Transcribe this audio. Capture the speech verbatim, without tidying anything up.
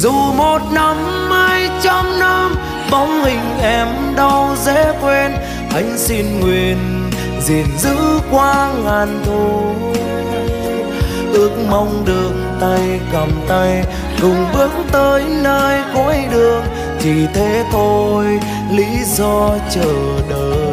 Dù một năm hai trăm năm bóng hình em đâu dễ quên, anh xin nguyện gìn giữ qua ngàn thu. Ước mong được tay cầm tay cùng bước tới nơi cuối đường, chỉ thế thôi lý do chờ đợi.